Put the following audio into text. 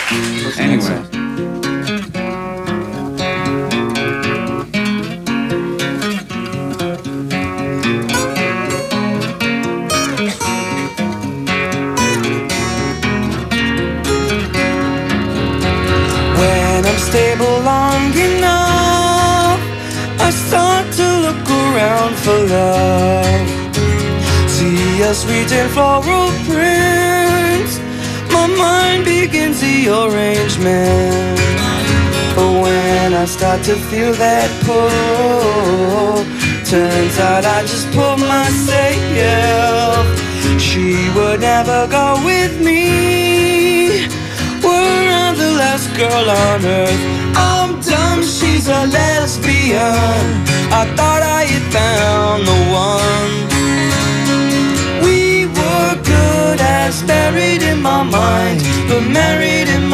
Anyway. When I'm stable long enough, I start to look around for love. See a sweet and floral print, my mind begins the arrangement. But when I start to feel that pull, turns out I just pulled myself. She would never go with me, were I the last girl on earth. I'm dumb, she's a lesbian, I thought I had found the one. We were good as married in my mind, but married in my